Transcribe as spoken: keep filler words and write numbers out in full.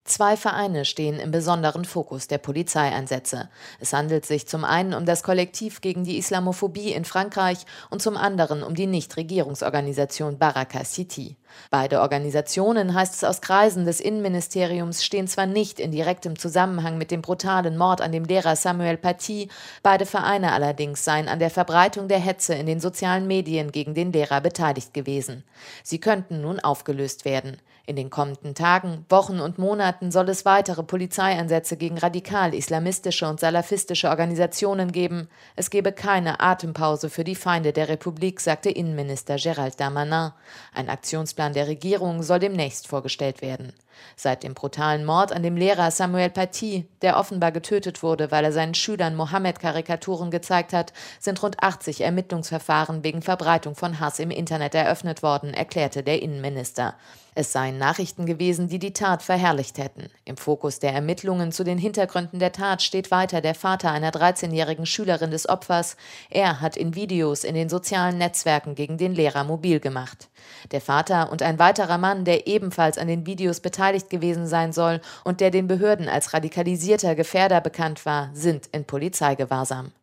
Zwei Vereine stehen im besonderen Fokus der Polizeieinsätze. Es handelt sich zum einen um das Kollektiv gegen die Islamophobie in Frankreich und zum anderen um die Nichtregierungsorganisation Baraka City. Beide Organisationen, heißt es aus Kreisen des Innenministeriums, stehen zwar nicht in direktem Zusammenhang mit dem brutalen Mord an dem Lehrer Samuel Paty, beide Vereine allerdings seien an der Verbreitung der Hetze in den sozialen Medien gegen den Lehrer beteiligt gewesen. Sie könnten nun aufgelöst werden. In den kommenden Tagen, Wochen und Monaten soll es weitere Polizeieinsätze gegen radikal-islamistische und salafistische Organisationen geben. Es gebe keine Atempause für die Feinde der Republik, sagte Innenminister Gérald Darmanin. Ein Aktionsplan der Regierung soll demnächst vorgestellt werden. Seit dem brutalen Mord an dem Lehrer Samuel Paty, der offenbar getötet wurde, weil er seinen Schülern Mohammed-Karikaturen gezeigt hat, sind rund achtzig Ermittlungsverfahren wegen Verbreitung von Hass im Internet eröffnet worden, erklärte der Innenminister. Es seien Nachrichten gewesen, die die Tat verherrlicht hätten. Im Fokus der Ermittlungen zu den Hintergründen der Tat steht weiter der Vater einer dreizehnjährigen Schülerin des Opfers. Er hat in Videos in den sozialen Netzwerken gegen den Lehrer mobil gemacht. Der Vater und ein weiterer Mann, der ebenfalls an den Videos beteiligt gewesen sein soll und der den Behörden als radikalisierter Gefährder bekannt war, sind in Polizeigewahrsam.